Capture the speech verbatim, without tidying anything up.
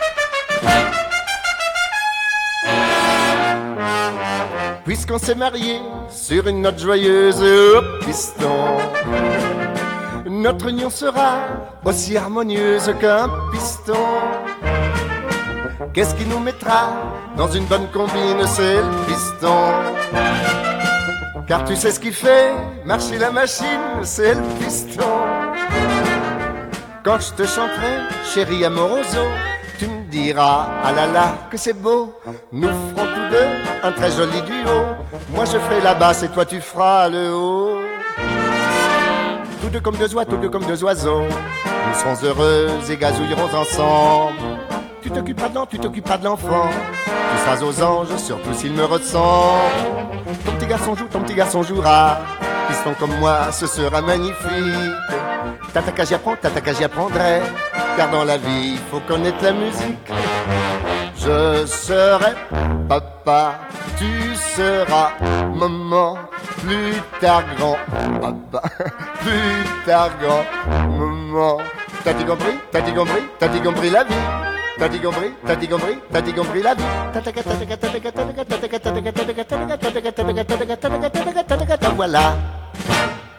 Puisqu'on s'est mariés sur une note joyeuse au piston, notre union sera aussi harmonieuse qu'un piston. Qu'est-ce qui nous mettra dans une bonne combine? C'est le piston. Car tu sais ce qui fait marcher la machine, c'est le piston. Quand je te chanterai, chérie amoroso, tu me diras, ah là là, que c'est beau. Nous ferons tous deux un très joli duo. Moi je ferai la basse et toi tu feras le haut. Tous deux comme deux oies, tous deux comme deux oiseaux, nous serons heureux et gazouillerons ensemble. Tu t'occuperas de l'enfant, tu t'occuperas de l'enfant. Tu seras aux anges, surtout s'il me ressemble. Ton petit garçon joue, ton petit garçon jouera. Piston comme moi, ce sera magnifique. T'as qu'à j'y apprends, t'as qu'à j'y apprendrai. Car dans la vie, il faut connaître la musique. Je serai papa, tu seras maman. Plus tard grand papa, plus tard grand maman. T'as dit compris, t'as dit compris, t'as dit compris la vie. T'as dit compris, t'as dit compris, t'as dit compris la vie. Voilà.